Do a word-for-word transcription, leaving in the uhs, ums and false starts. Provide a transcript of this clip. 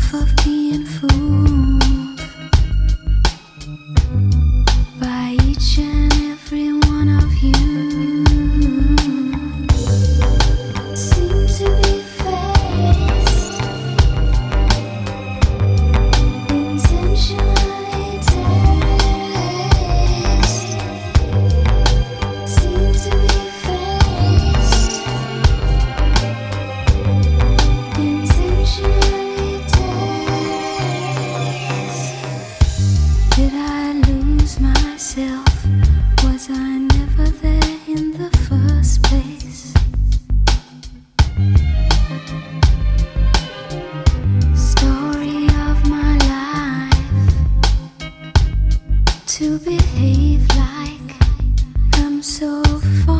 of being fooled by each and every one of you. Seem to be faced, intentionally taste. Seem to be faced, intentionally taste. Did I lose myself? Was I never there in the first place? Story of my life, to behave like I'm so far